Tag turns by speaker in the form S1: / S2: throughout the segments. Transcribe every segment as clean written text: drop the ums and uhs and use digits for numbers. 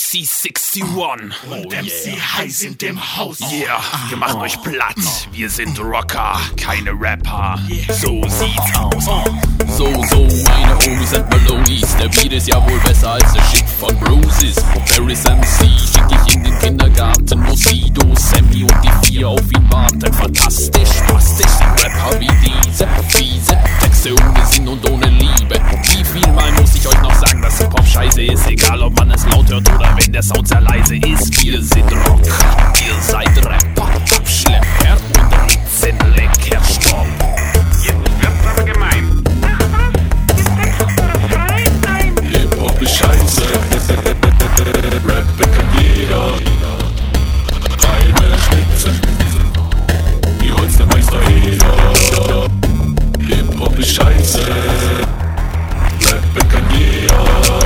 S1: MC61
S2: und MC Heiß in dem Haus.
S1: Yeah, wir machen euch platt. Wir sind Rocker, keine Rapper. So sieht's aus.
S3: So, meine Homies sind Malonies. Der Beat ist ja wohl besser als der Shit von Bruises. Paris MC schick ich in den Kindergarten, wo Sido, Sammy und die 4 auf ihn warten. Fantastisch, spastisch, Rapper wie diese. Fiese Texte ohne Sinn und ohne Liebe. Wie viel Mal muss ich euch noch sagen, dass Hip-Hop scheiße ist? Egal ob man es laut hört oder wenn der Sound sehr leise ist. Wir sind Rocker, ihr seid Rapper, Abschlepper und Ritzenlecker, Stopp.
S1: Jetzt wird's aber gemein.
S2: Hip-Hop ist scheiße, Rappen kann jeder. Reime Spitzen, wie Holz der Meister jeder. Hip-Hop ist scheiße, Rappen kann jeder.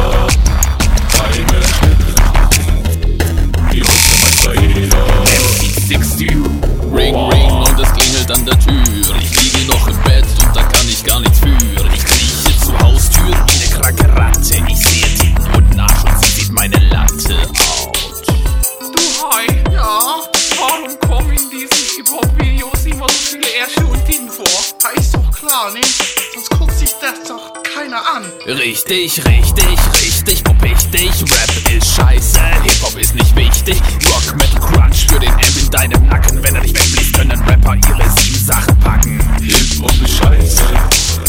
S2: Reime Spitzen, wie Holz der Meister jeder.
S1: MC61.
S3: Ring, und es klingelt an der Tür. Ich liege noch im Bett und da kann ich gar nichts für. Ich krieche zur Haustür wie eine kranke Ratte. Ich sehe Titten und Arsch und sie sieht meine Latte out.
S4: Du, hi. Ja? Warum kommen in diesen Hip-Hop-Videos immer so viele Ärsche und Ding vor?
S5: Ja, ist doch klar, ne? Sonst guckt sich das doch keiner an.
S3: Richtig, Pop richtig. Rap ist scheiße, Hip-Hop ist nicht wichtig. Rock, Metal, Crunch für den Amp in deinem Nacken. Wenn er nicht wegbläst, können Rapper ihre 7 Sachen packen.
S2: Hip-Hop ist scheiße,